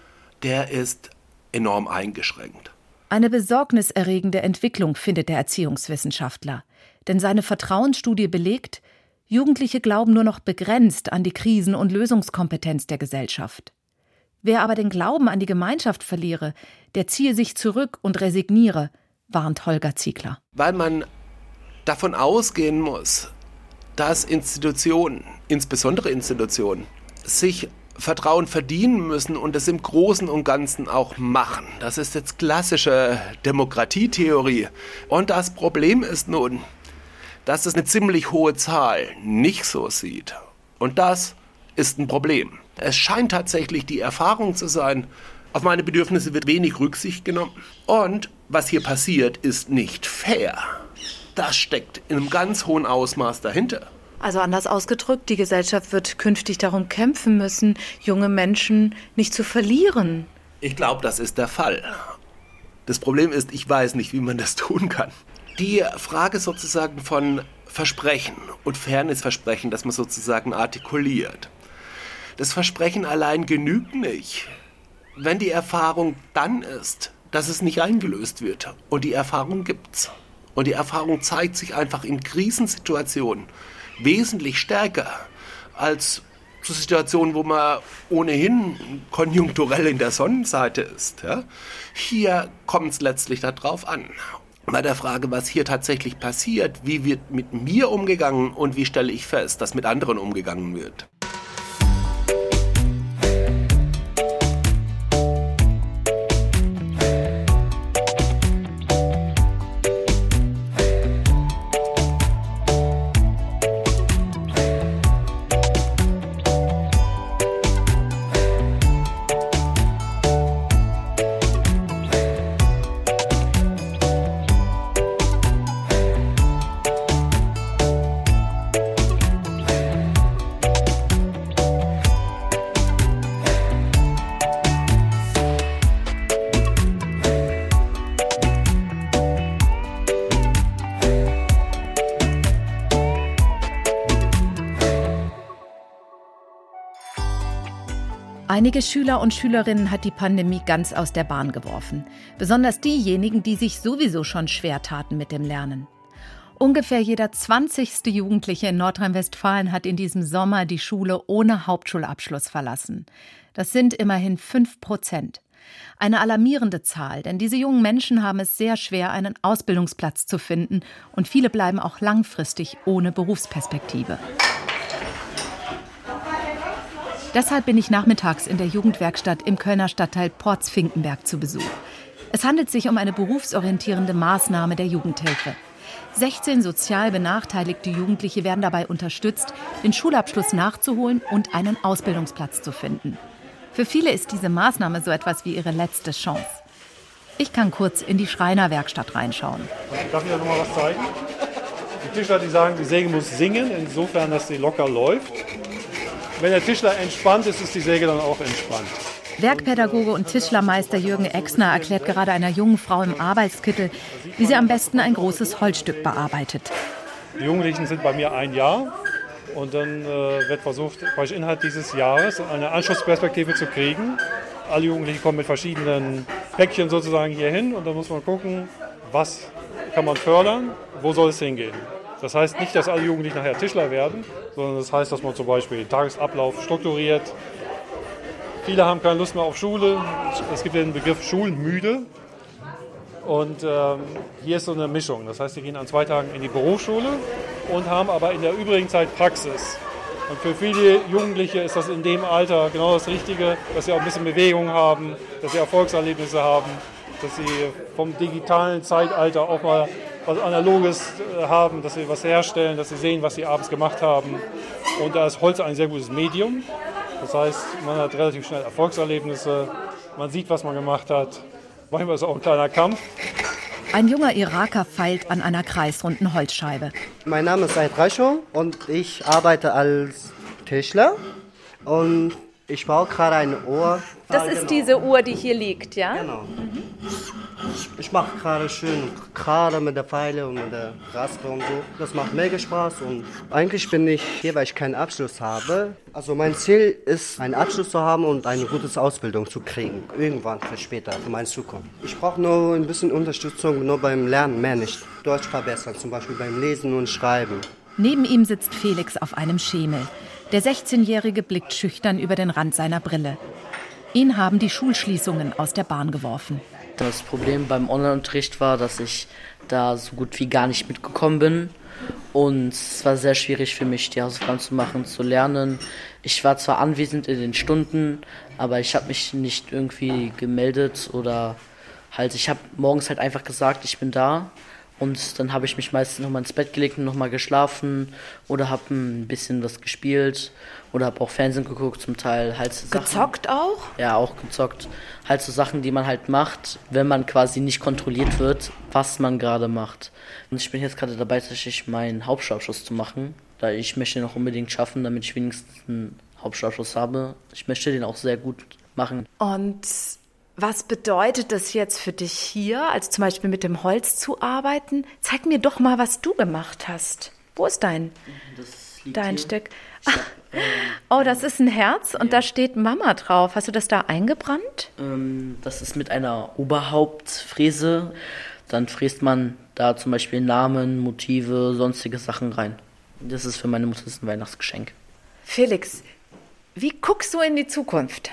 der ist enorm eingeschränkt. Eine besorgniserregende Entwicklung findet der Erziehungswissenschaftler. Denn seine Vertrauensstudie belegt, Jugendliche glauben nur noch begrenzt an die Krisen- und Lösungskompetenz der Gesellschaft. Wer aber den Glauben an die Gemeinschaft verliere, der ziehe sich zurück und resigniere, warnt Holger Ziegler. Weil man davon ausgehen muss, dass Institutionen, insbesondere Institutionen, sich Vertrauen verdienen müssen und es im Großen und Ganzen auch machen. Das ist jetzt klassische Demokratietheorie. Und das Problem ist nun, dass es eine ziemlich hohe Zahl nicht so sieht. Und das ist ein Problem. Es scheint tatsächlich die Erfahrung zu sein, auf meine Bedürfnisse wird wenig Rücksicht genommen. Und was hier passiert, ist nicht fair. Das steckt in einem ganz hohen Ausmaß dahinter. Also anders ausgedrückt, die Gesellschaft wird künftig darum kämpfen müssen, junge Menschen nicht zu verlieren. Ich glaube, das ist der Fall. Das Problem ist, ich weiß nicht, wie man das tun kann. Die Frage sozusagen von Versprechen und Fairnessversprechen, das man sozusagen artikuliert. Das Versprechen allein genügt nicht, wenn die Erfahrung dann ist, dass es nicht eingelöst wird. Und die Erfahrung gibt's. Und die Erfahrung zeigt sich einfach in Krisensituationen wesentlich stärker als zu Situationen, wo man ohnehin konjunkturell in der Sonnenseite ist. Ja? Hier kommt es letztlich darauf an. Bei der Frage, was hier tatsächlich passiert, wie wird mit mir umgegangen und wie stelle ich fest, dass mit anderen umgegangen wird. Einige Schüler und Schülerinnen hat die Pandemie ganz aus der Bahn geworfen. Besonders diejenigen, die sich sowieso schon schwer taten mit dem Lernen. Ungefähr jeder 20. Jugendliche in Nordrhein-Westfalen hat in diesem Sommer die Schule ohne Hauptschulabschluss verlassen. Das sind immerhin 5%. Eine alarmierende Zahl, denn diese jungen Menschen haben es sehr schwer, einen Ausbildungsplatz zu finden. Und viele bleiben auch langfristig ohne Berufsperspektive. Deshalb bin ich nachmittags in der Jugendwerkstatt im Kölner Stadtteil Porz-Finkenberg zu Besuch. Es handelt sich um eine berufsorientierende Maßnahme der Jugendhilfe. 16 sozial benachteiligte Jugendliche werden dabei unterstützt, den Schulabschluss nachzuholen und einen Ausbildungsplatz zu finden. Für viele ist diese Maßnahme so etwas wie ihre letzte Chance. Ich kann kurz in die Schreinerwerkstatt reinschauen. Darf ich da noch mal was zeigen? Die Tischler, die sagen, die Säge muss singen, insofern, dass sie locker läuft. Wenn der Tischler entspannt ist, ist die Säge dann auch entspannt. Werkpädagoge und Tischlermeister Jürgen Exner erklärt gerade einer jungen Frau im Arbeitskittel, wie sie am besten ein großes Holzstück bearbeitet. Die Jugendlichen sind bei mir 1 Jahr und dann wird versucht, innerhalb dieses Jahres eine Anschlussperspektive zu kriegen. Alle Jugendlichen kommen mit verschiedenen Päckchen sozusagen hier hin und dann muss man gucken, was kann man fördern, wo soll es hingehen. Das heißt nicht, dass alle Jugendlichen nachher Tischler werden, sondern das heißt, dass man zum Beispiel den Tagesablauf strukturiert. Viele haben keine Lust mehr auf Schule. Es gibt den Begriff schulmüde. Und hier ist so eine Mischung. Das heißt, sie gehen an 2 Tagen in die Berufsschule und haben aber in der übrigen Zeit Praxis. Und für viele Jugendliche ist das in dem Alter genau das Richtige, dass sie auch ein bisschen Bewegung haben, dass sie Erfolgserlebnisse haben, dass sie vom digitalen Zeitalter auch mal was Analoges haben, dass sie was herstellen, dass sie sehen, was sie abends gemacht haben. Und da ist Holz ein sehr gutes Medium. Das heißt, man hat relativ schnell Erfolgserlebnisse, man sieht, was man gemacht hat. Manchmal ist es auch ein kleiner Kampf. Ein junger Iraker feilt an einer kreisrunden Holzscheibe. Mein Name ist Said Rasho und ich arbeite als Tischler. Und ich brauche gerade eine Uhr. Das ist diese Uhr, die hier liegt, ja? Genau. Ich mache gerade schön, gerade mit der Pfeile und mit der Raspe und so. Das macht mega Spaß und eigentlich bin ich hier, weil ich keinen Abschluss habe. Also mein Ziel ist, einen Abschluss zu haben und eine gute Ausbildung zu kriegen. Irgendwann für später, für meine Zukunft. Ich brauche nur ein bisschen Unterstützung, nur beim Lernen, mehr nicht. Deutsch verbessern, zum Beispiel beim Lesen und Schreiben. Neben ihm sitzt Felix auf einem Schemel. Der 16-Jährige blickt schüchtern über den Rand seiner Brille. Ihn haben die Schulschließungen aus der Bahn geworfen. Das Problem beim Online-Unterricht war, dass ich da so gut wie gar nicht mitgekommen bin. Und es war sehr schwierig für mich, die Hausaufgaben zu machen, zu lernen. Ich war zwar anwesend in den Stunden, aber ich habe mich nicht irgendwie gemeldet oder halt, ich habe morgens halt einfach gesagt, ich bin da. Und dann habe ich mich meistens nochmal ins Bett gelegt und nochmal geschlafen oder habe ein bisschen was gespielt oder habe auch Fernsehen geguckt, zum Teil halt so Sachen. Gezockt auch? Ja, auch gezockt. Halt so Sachen, die man halt macht, wenn man quasi nicht kontrolliert wird, was man gerade macht. Und ich bin jetzt gerade dabei, tatsächlich meinen Hauptschulabschluss zu machen, da ich möchte den auch unbedingt schaffen, damit ich wenigstens einen Hauptschulabschluss habe. Ich möchte den auch sehr gut machen. Und was bedeutet das jetzt für dich hier, also zum Beispiel mit dem Holz zu arbeiten? Zeig mir doch mal, was du gemacht hast. Wo ist dein Stück? Oh, das ist ein Herz und da steht Mama drauf. Hast du das da eingebrannt? Das ist mit einer Oberhauptfräse. Dann fräst man da zum Beispiel Namen, Motive, sonstige Sachen rein. Das ist für meine Mutter ein Weihnachtsgeschenk. Felix, wie guckst du in die Zukunft?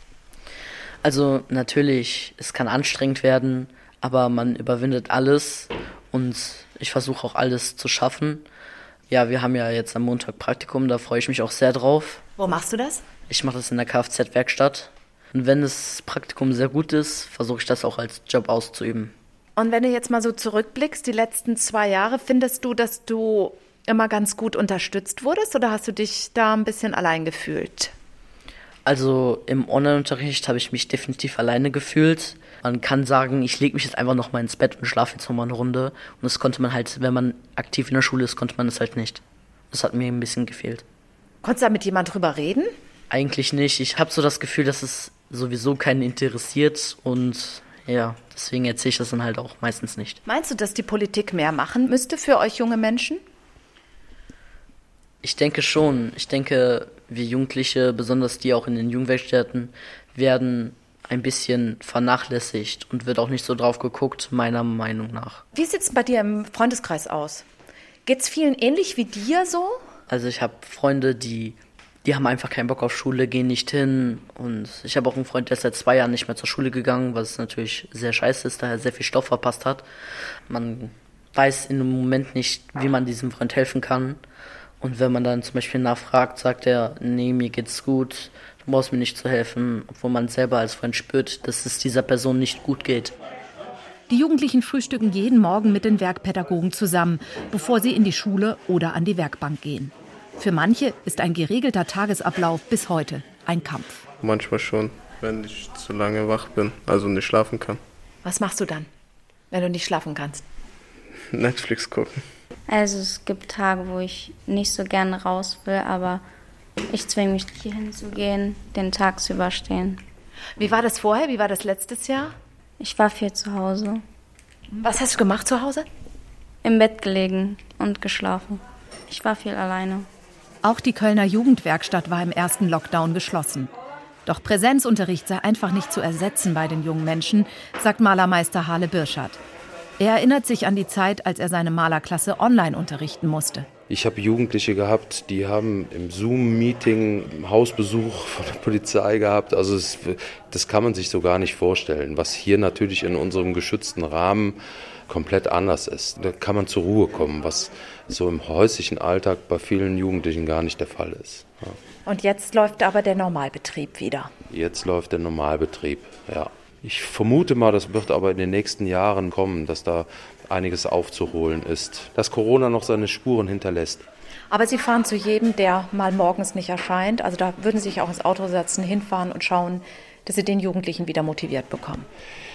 Also natürlich, es kann anstrengend werden, aber man überwindet alles und ich versuche auch alles zu schaffen. Ja, wir haben ja jetzt am Montag Praktikum, da freue ich mich auch sehr drauf. Wo machst du das? Ich mache das in der Kfz-Werkstatt. Und wenn das Praktikum sehr gut ist, versuche ich das auch als Job auszuüben. Und wenn du jetzt mal so zurückblickst, die letzten 2 Jahre, findest du, dass du immer ganz gut unterstützt wurdest oder hast du dich da ein bisschen allein gefühlt? Also im Online-Unterricht habe ich mich definitiv alleine gefühlt. Man kann sagen, ich lege mich jetzt einfach noch mal ins Bett und schlafe jetzt noch mal eine Runde. Und das konnte man halt, wenn man aktiv in der Schule ist, konnte man das halt nicht. Das hat mir ein bisschen gefehlt. Konntest du da mit jemand drüber reden? Eigentlich nicht. Ich habe so das Gefühl, dass es sowieso keinen interessiert und ja, deswegen erzähle ich das dann halt auch meistens nicht. Meinst du, dass die Politik mehr machen müsste für euch junge Menschen? Ich denke schon. Ich denke, wir Jugendliche, besonders die auch in den Jugendwerkstätten, werden ein bisschen vernachlässigt und wird auch nicht so drauf geguckt, meiner Meinung nach. Wie sieht es bei dir im Freundeskreis aus? Geht's vielen ähnlich wie dir so? Also ich habe Freunde, die haben einfach keinen Bock auf Schule, gehen nicht hin. Und ich habe auch einen Freund, der ist seit 2 Jahren nicht mehr zur Schule gegangen, was natürlich sehr scheiße ist, da er sehr viel Stoff verpasst hat. Man weiß in dem Moment nicht, wie man diesem Freund helfen kann. Und wenn man dann zum Beispiel nachfragt, sagt er, nee, mir geht's gut, du brauchst mir nicht zu helfen, obwohl man selber als Freund spürt, dass es dieser Person nicht gut geht. Die Jugendlichen frühstücken jeden Morgen mit den Werkpädagogen zusammen, bevor sie in die Schule oder an die Werkbank gehen. Für manche ist ein geregelter Tagesablauf bis heute ein Kampf. Manchmal schon, wenn ich zu lange wach bin, also nicht schlafen kann. Was machst du dann, wenn du nicht schlafen kannst? Netflix gucken. Also es gibt Tage, wo ich nicht so gerne raus will, aber ich zwinge mich hier hinzugehen, den Tag zu überstehen. Wie war das vorher? Wie war das letztes Jahr? Ich war viel zu Hause. Was hast du gemacht zu Hause? Im Bett gelegen und geschlafen. Ich war viel alleine. Auch die Kölner Jugendwerkstatt war im ersten Lockdown geschlossen. Doch Präsenzunterricht sei einfach nicht zu ersetzen bei den jungen Menschen, sagt Malermeister Hale Birschert. Er erinnert sich an die Zeit, als er seine Malerklasse online unterrichten musste. Ich habe Jugendliche gehabt, die haben im Zoom-Meeting Hausbesuch von der Polizei gehabt. Also das kann man sich so gar nicht vorstellen, was hier natürlich in unserem geschützten Rahmen komplett anders ist. Da kann man zur Ruhe kommen, was so im häuslichen Alltag bei vielen Jugendlichen gar nicht der Fall ist. Ja. Und jetzt läuft aber der Normalbetrieb wieder. Jetzt läuft der Normalbetrieb, ja. Ich vermute mal, das wird aber in den nächsten Jahren kommen, dass da einiges aufzuholen ist, dass Corona noch seine Spuren hinterlässt. Aber Sie fahren zu jedem, der mal morgens nicht erscheint. Also da würden Sie sich auch ins Auto setzen, hinfahren und schauen, dass Sie den Jugendlichen wieder motiviert bekommen.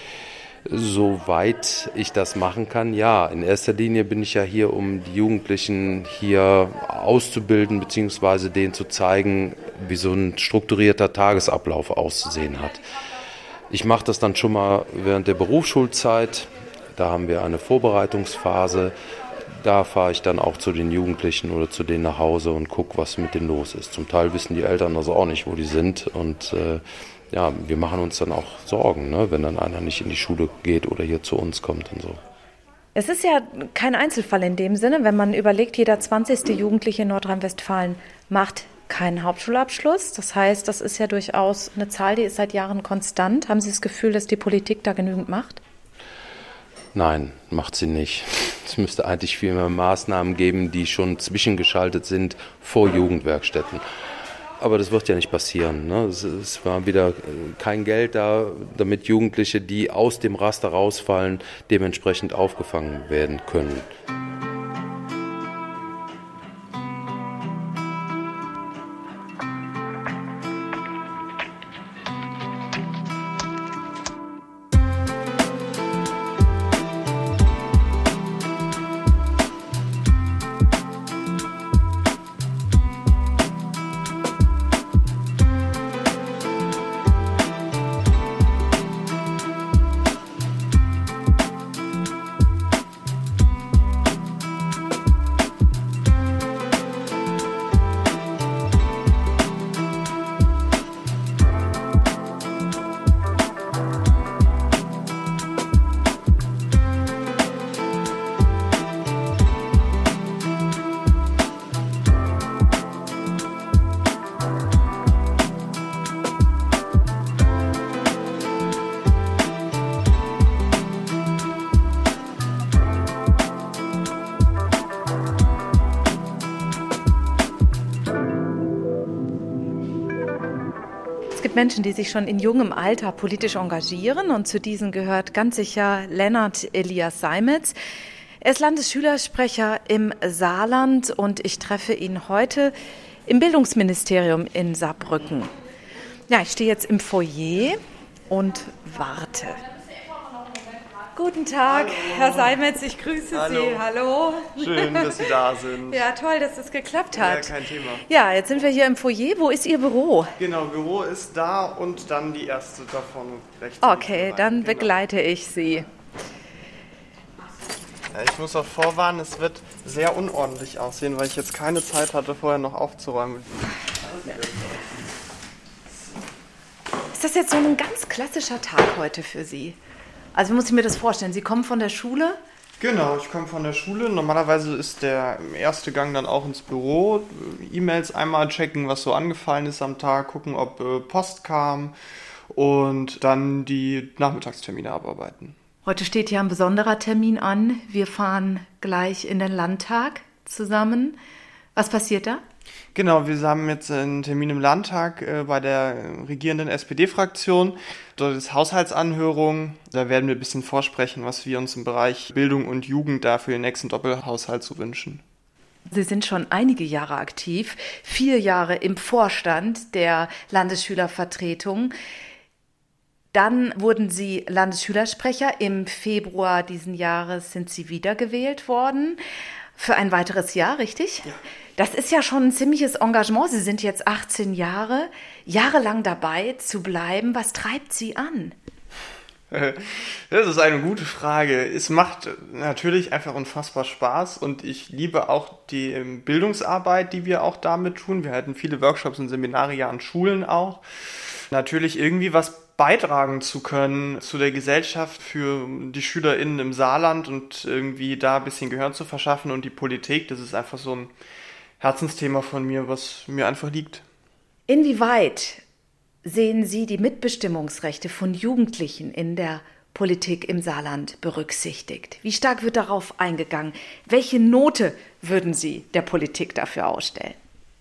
Soweit ich das machen kann, ja. In erster Linie bin ich ja hier, um die Jugendlichen hier auszubilden, beziehungsweise denen zu zeigen, wie so ein strukturierter Tagesablauf auszusehen hat. Ich mache das dann schon mal während der Berufsschulzeit. Da haben wir eine Vorbereitungsphase. Da fahre ich dann auch zu den Jugendlichen oder zu denen nach Hause und gucke, was mit denen los ist. Zum Teil wissen die Eltern also auch nicht, wo die sind. Und ja, wir machen uns dann auch Sorgen, ne, wenn dann einer nicht in die Schule geht oder hier zu uns kommt und so. Es ist ja kein Einzelfall in dem Sinne, wenn man überlegt, jeder 20. Jugendliche in Nordrhein-Westfalen macht keinen Hauptschulabschluss. Das heißt, das ist ja durchaus eine Zahl, die ist seit Jahren konstant. Haben Sie das Gefühl, dass die Politik da genügend macht? Nein, macht sie nicht. Es müsste eigentlich viel mehr Maßnahmen geben, die schon zwischengeschaltet sind vor Jugendwerkstätten. Aber das wird ja nicht passieren, ne? Es war wieder kein Geld da, damit Jugendliche, die aus dem Raster rausfallen, dementsprechend aufgefangen werden können. Menschen, die sich schon in jungem Alter politisch engagieren, und zu diesen gehört ganz sicher Lennart Elias Seimetz. Er ist Landesschülersprecher im Saarland und ich treffe ihn heute im Bildungsministerium in Saarbrücken. Ja, ich stehe jetzt im Foyer und warte. Guten Tag, hallo. Herr Seimetz, ich grüße hallo. Sie. Hallo. Schön, dass Sie da sind. Ja, toll, dass es geklappt hat. Ja, kein Thema. Ja, jetzt sind wir hier im Foyer. Wo ist Ihr Büro? Genau, Büro ist da und dann die erste davon rechts. Okay, dann begleite ich Sie. Ich muss auch vorwarnen, es wird sehr unordentlich aussehen, weil ich jetzt keine Zeit hatte, vorher noch aufzuräumen. Ist das jetzt so ein ganz klassischer Tag heute für Sie? Also wie muss ich mir das vorstellen? Sie kommen von der Schule? Genau, ich komme von der Schule. Normalerweise ist der erste Gang dann auch ins Büro. E-Mails einmal checken, was so angefallen ist am Tag, gucken, ob Post kam und dann die Nachmittagstermine abarbeiten. Heute steht ja ein besonderer Termin an. Wir fahren gleich in den Landtag zusammen. Was passiert da? Genau, wir haben jetzt einen Termin im Landtag bei der regierenden SPD-Fraktion. Dort ist Haushaltsanhörung. Da werden wir ein bisschen vorsprechen, was wir uns im Bereich Bildung und Jugend da für den nächsten Doppelhaushalt so wünschen. Sie sind schon einige Jahre aktiv, 4 Jahre im Vorstand der Landesschülervertretung. Dann wurden Sie Landesschülersprecher. Im Februar diesen Jahres sind Sie wiedergewählt worden. Für ein weiteres Jahr, richtig? Ja. Das ist ja schon ein ziemliches Engagement. Sie sind jetzt 18 Jahre, jahrelang dabei zu bleiben. Was treibt Sie an? Das ist eine gute Frage. Es macht natürlich einfach unfassbar Spaß und ich liebe auch die Bildungsarbeit, die wir auch damit tun. Wir halten viele Workshops und Seminare ja an Schulen auch. Natürlich irgendwie was beitragen zu können zu der Gesellschaft für die SchülerInnen im Saarland und irgendwie da ein bisschen Gehör zu verschaffen und die Politik, das ist einfach so ein Herzensthema von mir, was mir einfach liegt. Inwieweit sehen Sie die Mitbestimmungsrechte von Jugendlichen in der Politik im Saarland berücksichtigt? Wie stark wird darauf eingegangen? Welche Note würden Sie der Politik dafür ausstellen?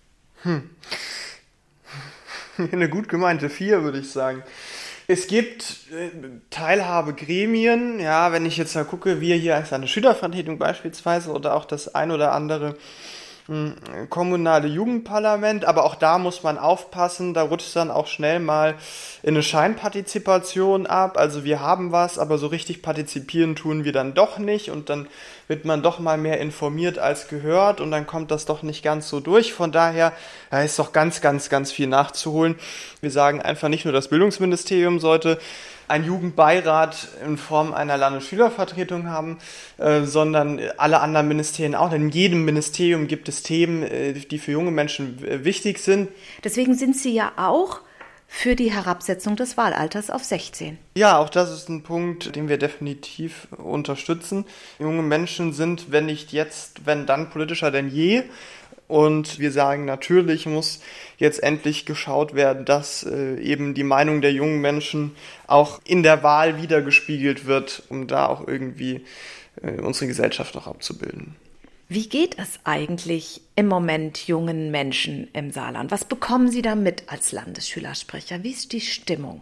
Eine gut gemeinte 4, würde ich sagen. Es gibt Teilhabegremien, ja, wenn ich jetzt da gucke, wir hier als eine Schülervertretung beispielsweise oder auch das ein oder andere kommunale Jugendparlament, aber auch da muss man aufpassen, da rutscht es dann auch schnell mal in eine Scheinpartizipation ab, also wir haben was, aber so richtig partizipieren tun wir dann doch nicht und dann wird man doch mal mehr informiert als gehört und dann kommt das doch nicht ganz so durch, von daher da ist doch ganz, ganz, ganz viel nachzuholen. Wir sagen einfach nicht nur das Bildungsministerium sollte ein Jugendbeirat in Form einer Landesschülervertretung haben, sondern alle anderen Ministerien auch. Denn in jedem Ministerium gibt es Themen, die für junge Menschen wichtig sind. Deswegen sind Sie ja auch für die Herabsetzung des Wahlalters auf 16. Ja, auch das ist ein Punkt, den wir definitiv unterstützen. Junge Menschen sind, wenn nicht jetzt, wenn dann politischer denn je. Und wir sagen, natürlich muss jetzt endlich geschaut werden, dass eben die Meinung der jungen Menschen auch in der Wahl wiedergespiegelt wird, um da auch irgendwie unsere Gesellschaft auch abzubilden. Wie geht es eigentlich im Moment jungen Menschen im Saarland? Was bekommen Sie da mit als Landesschülersprecher? Wie ist die Stimmung?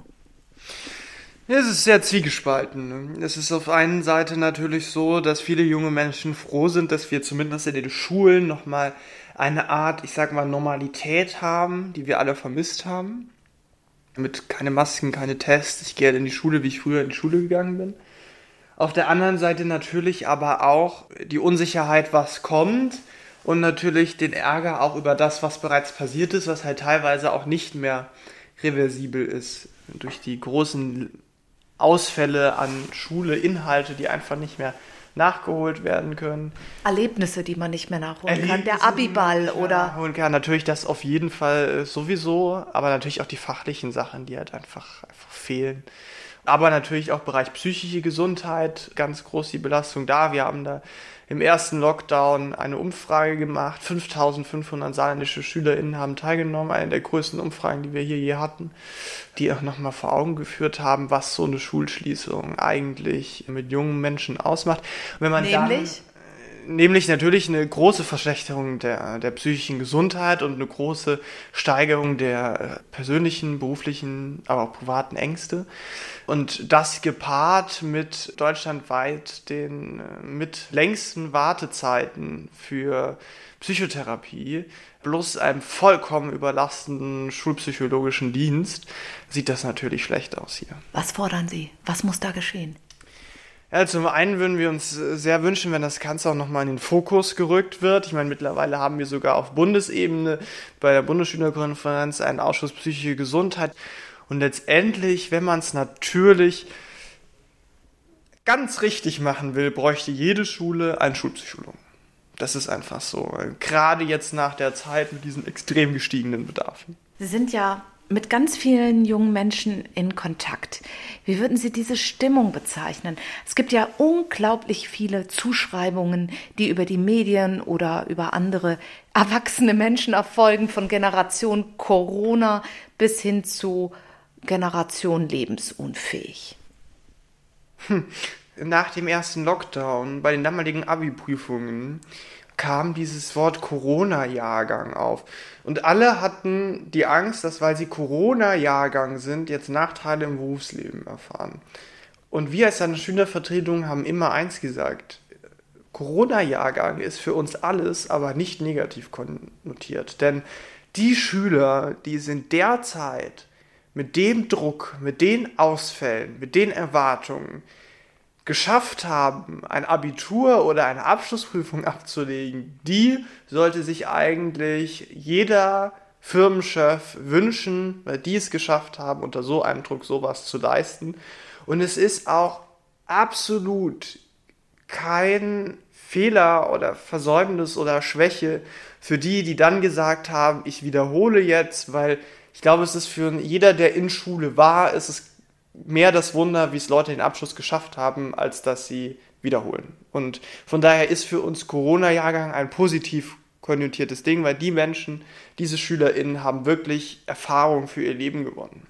Es ist sehr zwiegespalten. Es ist auf einer Seite natürlich so, dass viele junge Menschen froh sind, dass wir zumindest in den Schulen nochmal eine Art, ich sag mal, Normalität haben, die wir alle vermisst haben. Mit keine Masken, keine Tests. Ich gehe in die Schule, wie ich früher in die Schule gegangen bin. Auf der anderen Seite natürlich aber auch die Unsicherheit, was kommt. Und natürlich den Ärger auch über das, was bereits passiert ist, was halt teilweise auch nicht mehr reversibel ist. Durch die großen Ausfälle an Schule, Inhalte, die einfach nicht mehr nachgeholt werden können. Erlebnisse, die man nicht mehr nachholen kann. Der Abiball oder... Nachholen kann. Natürlich das auf jeden Fall sowieso, aber natürlich auch die fachlichen Sachen, die halt einfach fehlen. Aber natürlich auch Bereich psychische Gesundheit, ganz groß die Belastung da. Wir haben da im ersten Lockdown eine Umfrage gemacht. 5.500 saarländische SchülerInnen haben teilgenommen, eine der größten Umfragen, die wir hier je hatten, die auch nochmal vor Augen geführt haben, was so eine Schulschließung eigentlich mit jungen Menschen ausmacht. Und wenn man nämlich natürlich eine große Verschlechterung der psychischen Gesundheit und eine große Steigerung der persönlichen, beruflichen, aber auch privaten Ängste. Und das gepaart mit deutschlandweit den mit längsten Wartezeiten für Psychotherapie plus einem vollkommen überlastenden schulpsychologischen Dienst, sieht das natürlich schlecht aus hier. Was fordern Sie? Was muss da geschehen? Ja, zum einen würden wir uns sehr wünschen, wenn das Ganze auch nochmal in den Fokus gerückt wird. Ich meine, mittlerweile haben wir sogar auf Bundesebene bei der Bundesschülerkonferenz einen Ausschuss psychische Gesundheit. Und letztendlich, wenn man es natürlich ganz richtig machen will, bräuchte jede Schule einen Schulpsychologen. Das ist einfach so. Gerade jetzt nach der Zeit mit diesen extrem gestiegenen Bedarfen. Sie sind ja mit ganz vielen jungen Menschen in Kontakt. Wie würden Sie diese Stimmung bezeichnen? Es gibt ja unglaublich viele Zuschreibungen, die über die Medien oder über andere erwachsene Menschen erfolgen, von Generation Corona bis hin zu Generation lebensunfähig. Nach dem ersten Lockdown, bei den damaligen Abi-Prüfungen, kam dieses Wort Corona-Jahrgang auf. Und alle hatten die Angst, dass, weil sie Corona-Jahrgang sind, jetzt Nachteile im Berufsleben erfahren. Und wir als eine Schülervertretung haben immer eins gesagt: Corona-Jahrgang ist für uns alles, aber nicht negativ konnotiert. Denn die Schüler, die sind derzeit mit dem Druck, mit den Ausfällen, mit den Erwartungen geschafft haben, ein Abitur oder eine Abschlussprüfung abzulegen, die sollte sich eigentlich jeder Firmenchef wünschen, weil die es geschafft haben, unter so einem Druck sowas zu leisten. Und es ist auch absolut kein Fehler oder Versäumnis oder Schwäche für die, die dann gesagt haben, ich wiederhole jetzt, weil ich glaube, es ist für jeder, der in Schule war, ist es mehr das Wunder, wie es Leute den Abschluss geschafft haben, als dass sie wiederholen. Und von daher ist für uns Corona-Jahrgang ein positiv konnotiertes Ding, weil die Menschen, diese SchülerInnen, haben wirklich Erfahrung für ihr Leben gewonnen.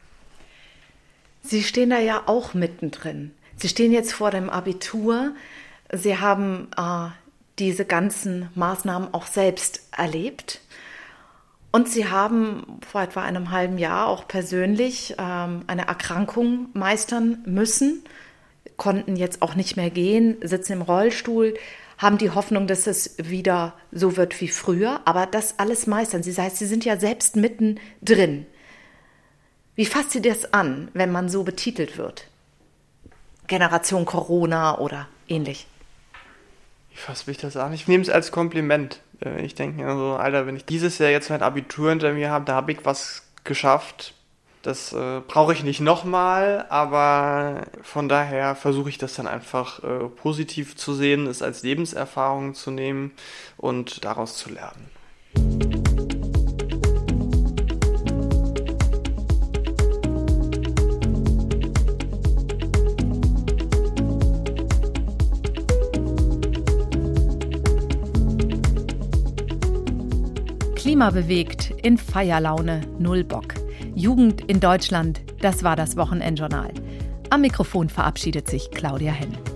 Sie stehen da ja auch mittendrin. Sie stehen jetzt vor dem Abitur. Sie haben diese ganzen Maßnahmen auch selbst erlebt. Und Sie haben vor etwa einem halben Jahr auch persönlich eine Erkrankung meistern müssen, konnten jetzt auch nicht mehr gehen, sitzen im Rollstuhl, haben die Hoffnung, dass es wieder so wird wie früher, aber das alles meistern. Sie sind ja selbst mittendrin. Wie fasst Sie das an, wenn man so betitelt wird? Generation Corona oder ähnlich? Wie fasst mich das an? Ich nehme es als Kompliment. Ich denke mir so, Alter, wenn ich dieses Jahr jetzt mein Abitur hinter mir habe, da habe ich was geschafft. Das brauche ich nicht nochmal, aber von daher versuche ich das dann einfach positiv zu sehen, es als Lebenserfahrung zu nehmen und daraus zu lernen. Klimabewegt, in Feierlaune, null Bock. Jugend in Deutschland, das war das Wochenendjournal. Am Mikrofon verabschiedet sich Claudia Henn.